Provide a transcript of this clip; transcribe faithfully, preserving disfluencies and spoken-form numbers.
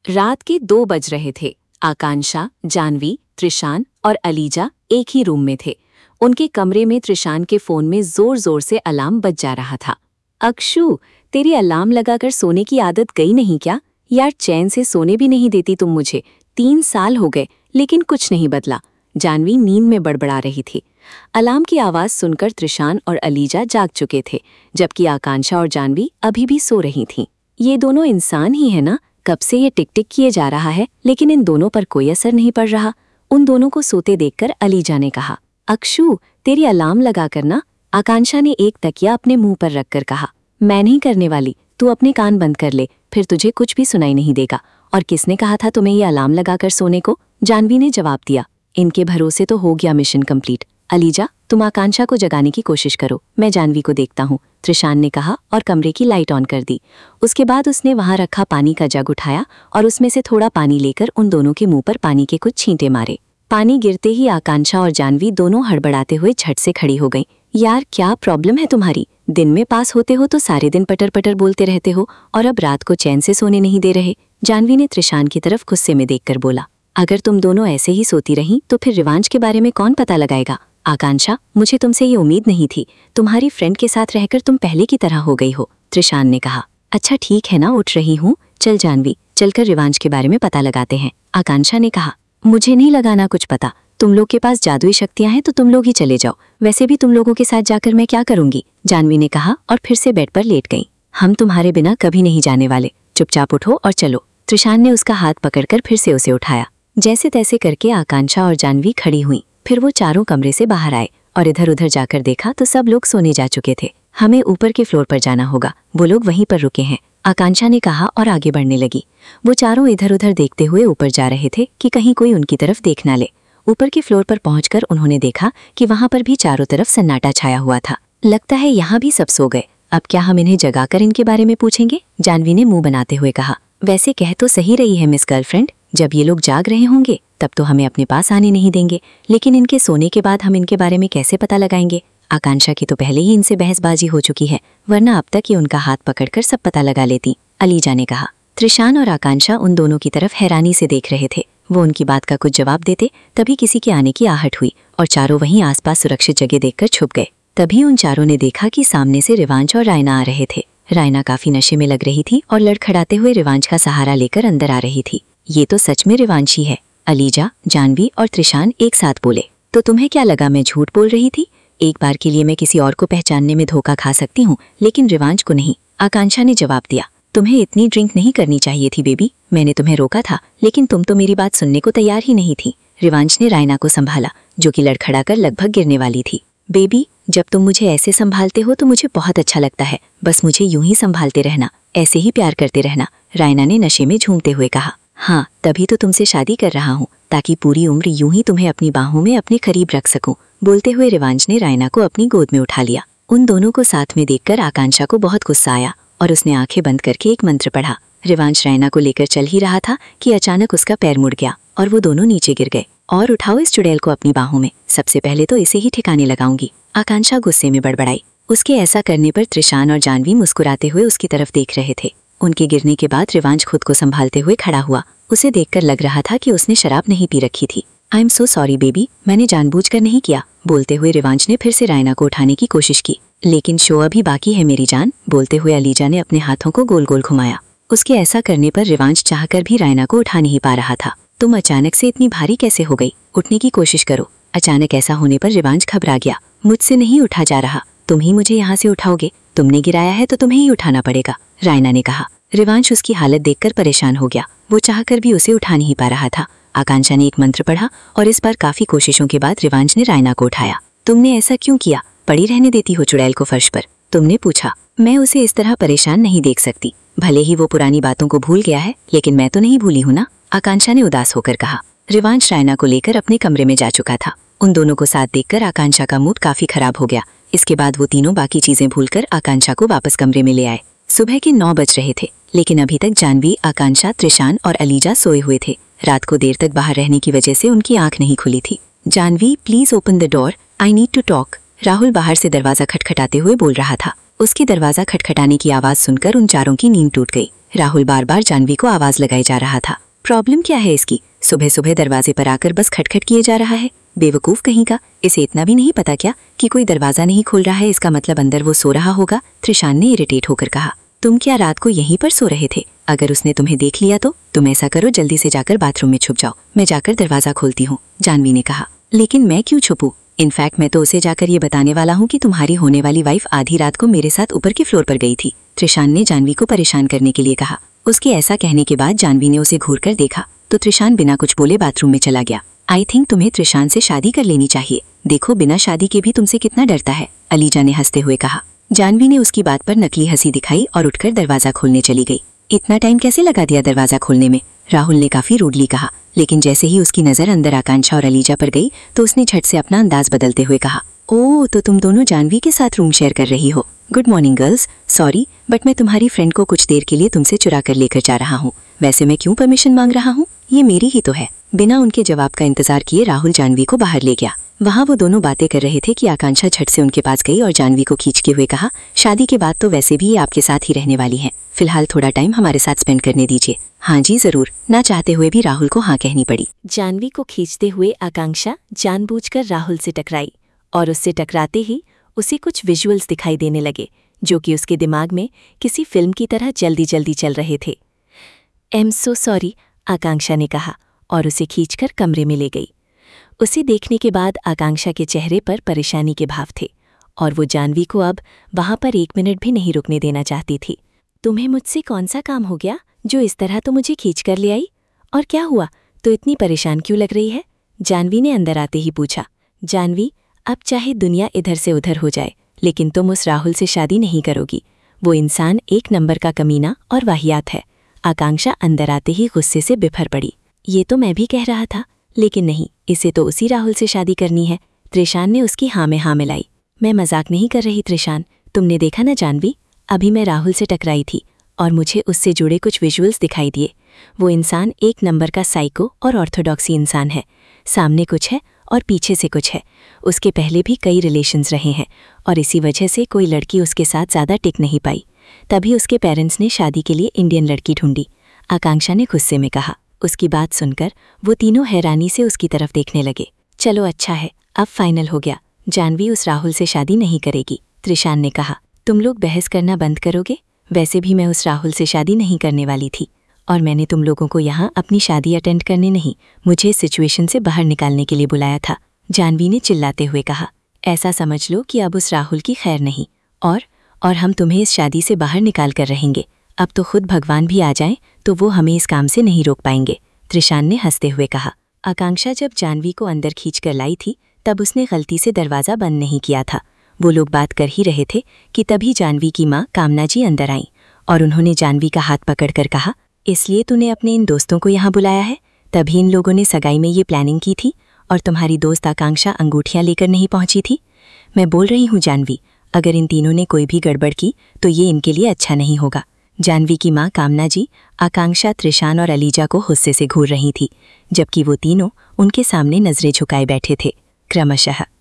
रात के दो बज रहे थे। आकांक्षा, जानवी, त्रिशान और अलीजा एक ही रूम में थे। उनके कमरे में त्रिशान के फोन में जोर जोर से अलार्म बज जा रहा था। अक्षु, तेरी अलार्म लगाकर सोने की आदत गई नहीं क्या? यार, चैन से सोने भी नहीं देती तुम मुझे। तीन साल हो गए लेकिन कुछ नहीं बदला। जानवी नींद में बड़बड़ा रही थी। अलार्म की आवाज सुनकर त्रिशान और अलीजा जाग चुके थे, जबकि आकांक्षा और जानवी अभी भी सो रही थीं। ये दोनों इंसान ही है ना? कब से ये टिक टिक किए जा रहा है लेकिन इन दोनों पर कोई असर नहीं पड़ रहा। उन दोनों को सोते देखकर अलीजा ने कहा, अक्षु, तेरी अलार्म लगा कर ना। आकांक्षा ने एक तकिया अपने मुंह पर रखकर कहा, मैं नहीं करने वाली, तू अपने कान बंद कर ले, फिर तुझे कुछ भी सुनाई नहीं देगा। और किसने कहा था तुम्हें ये अलार्म लगाकर सोने को? जानवी ने जवाब दिया। इनके भरोसे तो हो गया मिशन कंप्लीट। अलीजा, तुम आकांक्षा को जगाने की कोशिश करो, मैं जानवी को देखता हूँ, त्रिशान ने कहा और कमरे की लाइट ऑन कर दी। उसके बाद उसने वहां रखा पानी का जग उठाया और उसमें से थोड़ा पानी लेकर उन दोनों के मुंह पर पानी के कुछ छींटे मारे। पानी गिरते ही आकांक्षा और जानवी दोनों हड़बड़ाते हुए झट से खड़ी हो गईं। यार, क्या प्रॉब्लम है तुम्हारी? दिन में पास होते हो तो सारे दिन पटर पटर बोलते रहते हो और अब रात को चैन से सोने नहीं दे रहे। जानवी ने त्रिशान की तरफ गुस्से में देखकर बोला, अगर तुम दोनों ऐसे ही सोती रहीं तो फिर रिवांज के बारे में कौन पता लगाएगा? आकांक्षा, मुझे तुमसे ये उम्मीद नहीं थी। तुम्हारी फ्रेंड के साथ रहकर तुम पहले की तरह हो गई हो, त्रिशान ने कहा। अच्छा ठीक है ना, उठ रही हूँ। चल जानवी, चलकर रिवांज के बारे में पता लगाते हैं, आकांक्षा ने कहा। मुझे नहीं लगाना कुछ पता। तुम लोग के पास जादुई शक्तियां हैं तो तुम लोग ही चले जाओ। वैसे भी तुम लोगों के साथ जाकर मैं क्या करूंगी? जानवी ने कहा और फिर से बेड पर लेट गई। हम तुम्हारे बिना कभी नहीं जाने वाले। चुपचाप उठो और चलो। त्रिशान ने उसका हाथ पकड़कर फिर से उसे उठाया। जैसे तैसे करके आकांक्षा और जानवी खड़ी हुई। फिर वो चारों कमरे से बाहर आए और इधर उधर जाकर देखा तो सब लोग सोने जा चुके थे। हमें ऊपर के फ्लोर पर जाना होगा, वो लोग वहीं पर रुके हैं, आकांक्षा ने कहा और आगे बढ़ने लगी। वो चारों इधर उधर देखते हुए ऊपर जा रहे थे कि कहीं कोई उनकी तरफ देख ना ले। ऊपर के फ्लोर पर पहुंचकर उन्होंने देखा कि वहां पर भी चारों तरफ सन्नाटा छाया हुआ था। लगता है यहाँ भी सब सो गए। अब क्या हम इन्हें जगाकर इनके बारे में पूछेंगे? जानवी ने मुंह बनाते हुए कहा। वैसे कह तो सही रही है मिस गर्लफ्रेंड, जब ये लोग जाग रहे होंगे तब तो हमें अपने पास आने नहीं देंगे, लेकिन इनके सोने के बाद हम इनके बारे में कैसे पता लगाएंगे? आकांक्षा की तो पहले ही इनसे बहसबाजी हो चुकी है, वरना अब तक ये उनका हाथ पकड़कर सब पता लगा लेती, अलीजा ने कहा। त्रिशान और आकांक्षा उन दोनों की तरफ हैरानी से देख रहे थे। वो उनकी बात का कुछ जवाब देते तभी किसी के आने की आहट हुई और चारों वहीं आसपास सुरक्षित जगह देखकर छुप गए। तभी उन चारों ने देखा कि सामने से रिवांज और रायना आ रहे थे। रायना काफी नशे में लग रही थी और लड़खड़ाते हुए रिवांज का सहारा लेकर अंदर आ रही थी। ये तो सच में रिवांशी है। अलीजा, जानवी और त्रिशान एक साथ बोले। तो तुम्हें क्या लगा मैं झूठ बोल रही थी? एक बार के लिए मैं किसी और को पहचानने में धोखा खा सकती हूँ, लेकिन रिवांज को नहीं, आकांक्षा ने जवाब दिया। तुम्हें इतनी ड्रिंक नहीं करनी चाहिए थी बेबी, मैंने तुम्हें रोका था, लेकिन तुम तो मेरी बात सुनने को तैयार ही नहीं थी। रिवांश ने रायना को संभाला, जो कि लड़खड़ाकर लगभग गिरने वाली थी। बेबी, जब तुम मुझे ऐसे संभालते हो तो मुझे बहुत अच्छा लगता है। बस मुझे यूं ही संभालते रहना, ऐसे ही प्यार करते रहना, रायना ने नशे में झूमते हुए कहा। हाँ, तभी तो तुमसे शादी कर रहा हूँ, ताकि पूरी उम्र यूं ही तुम्हें अपनी बाहों में अपने करीब रख सकूं। बोलते हुए रिवांज ने रायना को अपनी गोद में उठा लिया। उन दोनों को साथ में देखकर आकांक्षा को बहुत गुस्सा आया और उसने आंखें बंद करके एक मंत्र पढ़ा। रिवांश रायना को लेकर चल ही रहा था कि अचानक उसका पैर मुड़ गया और वो दोनों नीचे गिर गए। और उठाओ इस चुड़ैल को अपनी बाहों में, सबसे पहले तो इसे ही ठिकाने लगाऊंगी, आकांक्षा गुस्से में बड़बड़ाई। उसके ऐसा करने पर त्रिशान और जानवी मुस्कुराते हुए उसकी तरफ देख रहे थे। उनके गिरने के बाद रिवांज खुद को संभालते हुए खड़ा हुआ। उसे देखकर लग रहा था कि उसने शराब नहीं पी रखी थी। I am so sorry baby, मैंने जानबूझकर नहीं किया। बोलते हुए रिवांज ने फिर से रायना को उठाने की कोशिश की। लेकिन शो अभी बाकी है मेरी जान, बोलते हुए अलीजा ने अपने हाथों को गोल गोल घुमाया। उसके ऐसा करने पर रिवांज चाहकर भी रायना को उठा नहीं पा रहा था। तुम अचानक से इतनी भारी कैसे हो गई? उठने की कोशिश करो। अचानक ऐसा होने पर रिवांज घबरा गया। मुझसे नहीं उठा जा रहा, तुम ही मुझे यहाँ से उठाओगे। तुमने गिराया है तो तुम्हें ही उठाना पड़ेगा, रायना ने कहा। रिवांश उसकी हालत देखकर परेशान हो गया। वो चाहकर भी उसे उठा नहीं पा रहा था। आकांक्षा ने एक मंत्र पढ़ा और इस बार काफी कोशिशों के बाद रिवांश ने रायना को उठाया। तुमने ऐसा क्यों किया? पड़ी रहने देती हो चुड़ैल को फर्श पर, तुमने पूछा। मैं उसे इस तरह परेशान नहीं देख सकती। भले ही वो पुरानी बातों को भूल गया है, लेकिन मैं तो नहीं भूली हूँ ना, आकांक्षा ने उदास होकर कहा। रिवांश रायना को लेकर अपने कमरे में जा चुका था। उन दोनों को साथ देखकर आकांक्षा का मूड काफी खराब हो गया। इसके बाद वो तीनों बाकी चीजें भूलकर आकांक्षा को वापस कमरे में ले आए। सुबह के नौ बज रहे थे, लेकिन अभी तक जानवी, आकांक्षा, त्रिशान और अलीजा सोए हुए थे। रात को देर तक बाहर रहने की वजह से उनकी आंख नहीं खुली थी। Janvi, please open the door, I need to talk, Rahul बाहर से दरवाजा खटखटाते हुए बोल रहा था। उसके दरवाजा खटखटाने की आवाज सुनकर उन चारों की नींद टूट गई। राहुल बार बार जानवी को आवाज लगाए जा रहा था। प्रॉब्लम क्या है इसकी? सुबह सुबह दरवाजे पर आकर बस खटखट किए जा रहा है। बेवकूफ कहीं का, इसे इतना भी नहीं पता क्या कि कोई दरवाजा नहीं खोल रहा है, इसका मतलब अंदर वो सो रहा होगा। त्रिशान ने इरिटेट होकर कहा, तुम क्या रात को यहीं पर सो रहे थे? अगर उसने तुम्हें देख लिया तो तुम ऐसा करो, जल्दी से जाकर बाथरूम में छुप जाओ, मैं जाकर दरवाजा खोलती हूँ, जानवी ने कहा। लेकिन मैं क्यों छुपूं? इनफैक्ट मैं तो उसे जाकर ये बताने वाला हूँ कि तुम्हारी होने वाली वाइफ आधी रात को मेरे साथ ऊपर के फ्लोर पर गई थी। त्रिशान ने जानवी को परेशान करने के लिए कहा। उसके ऐसा कहने के बाद जानवी ने उसे घूर कर देखा तो त्रिशान बिना कुछ बोले बाथरूम में चला गया। आई थिंक तुम्हें त्रिशान से शादी कर लेनी चाहिए, देखो बिना शादी के भी तुमसे कितना डरता है, अलीजा ने हंसते हुए कहा। जानवी ने उसकी बात पर नकली हंसी दिखाई और उठकर दरवाजा खोलने चली गई। इतना टाइम कैसे लगा दिया दरवाजा खोलने में? राहुल ने काफी रूडली कहा। लेकिन जैसे ही उसकी नजर अंदर आकांक्षा और अलीजा पर गई तो उसने झट से अपना अंदाज बदलते हुए कहा, ओह तो तुम दोनों जानवी के साथ रूम शेयर कर रही हो। Good morning girls, sorry but मैं तुम्हारी फ्रेंड को कुछ देर के लिए तुमसे चुरा कर लेकर जा रहा हूँ। वैसे मैं क्यों परमिशन मांग रहा हूँ, ये मेरी ही तो है। बिना उनके जवाब का इंतजार किए राहुल जानवी को बाहर ले गया। वहाँ वो दोनों बातें कर रहे थे कि आकांक्षा झट से उनके पास गई और जानवी को खींचते हुए कहा, शादी के बाद तो वैसे भी ये आपके साथ ही रहने वाली हैं, फिलहाल थोड़ा टाइम हमारे साथ स्पेंड करने दीजिए। हाँ जी जरूर, ना चाहते हुए भी राहुल को हाँ कहनी पड़ी। जानवी को खींचते हुए आकांक्षा जानबूझकर राहुल से टकराई और उससे टकराते ही उसे कुछ विजुअल्स दिखाई देने लगे जो कि उसके दिमाग में किसी फिल्म की तरह जल्दी जल्दी चल रहे थे। एम सो सॉरी, आकांक्षा ने कहा और उसे खींचकर कमरे में ले गई। उसे देखने के बाद आकांक्षा के चेहरे पर परेशानी के भाव थे और वो जानवी को अब वहां पर एक मिनट भी नहीं रुकने देना चाहती थी। तुम्हें मुझसे कौन सा काम हो गया जो इस तरह तो मुझे खींच कर ले आई? और क्या हुआ, तो इतनी परेशान क्यों लग रही है? जानवी ने अंदर आते ही पूछा। जानवी, अब चाहे दुनिया इधर से उधर हो जाए लेकिन तुम उस राहुल से शादी नहीं करोगी। वो इंसान एक नंबर का कमीना और वाहियात है। आकांक्षा अंदर आते ही गुस्से से बिफर पड़ी। ये तो मैं भी कह रहा था, लेकिन नहीं, इसे तो उसी राहुल से शादी करनी है। त्रिशान ने उसकी हाँ में हाँ मिलाई। मैं मजाक नहीं कर रही त्रिशान, तुमने देखा ना जानवी, अभी मैं राहुल से टकराई थी और मुझे उससे जुड़े कुछ विजुअल्स दिखाई दिए। वो इंसान एक नंबर का साइको और ऑर्थोडॉक्सी इंसान है। सामने कुछ है और पीछे से कुछ है। उसके पहले भी कई रिलेशंस रहे हैं और इसी वजह से कोई लड़की उसके साथ ज़्यादा टिक नहीं पाई। तभी उसके पेरेंट्स ने शादी के लिए इंडियन लड़की ढूंढी, आकांक्षा ने गुस्से में कहा। उसकी बात सुनकर वो तीनों हैरानी से उसकी तरफ देखने लगे। चलो अच्छा है, अब फाइनल हो गया, जानवी उस राहुल से शादी नहीं करेगी, त्रिशान ने कहा। तुम लोग बहस करना बंद करोगे? वैसे भी मैं उस राहुल से शादी नहीं करने वाली थी और मैंने तुम लोगों को यहाँ अपनी शादी अटेंड करने नहीं, मुझे इस सिचुएशन से बाहर निकालने के लिए बुलाया था, जानवी ने चिल्लाते हुए कहा। ऐसा समझ लो कि अब उस राहुल की खैर नहीं और और हम तुम्हें इस शादी से बाहर निकाल कर रहेंगे। अब तो खुद भगवान भी आ जाएं तो वो हमें इस काम से नहीं रोक पाएंगे, त्रिशान ने हंसते हुए कहा। आकांक्षा जब जानवी को अंदर खींच कर लाई थी तब उसने गलती से दरवाज़ा बंद नहीं किया था। वो लोग बात कर ही रहे थे कि तभी जानवी की माँ कामना जी अंदर आईं और उन्होंने जानवी का हाथ पकड़कर कहा, इसलिए तूने अपने इन दोस्तों को यहाँ बुलाया है? तभी इन लोगों ने सगाई में ये प्लानिंग की थी और तुम्हारी दोस्त आकांक्षा अंगूठियाँ लेकर नहीं पहुँची थी? मैं बोल रही हूँ जानवी, अगर इन तीनों ने कोई भी गड़बड़ की तो ये इनके लिए अच्छा नहीं होगा। जानवी की माँ कामना जी आकांक्षा, त्रिशान और अलीजा को गुस्से से घूर रही थी जबकि वो तीनों उनके सामने नजरें झुकाए बैठे थे क्रमशः।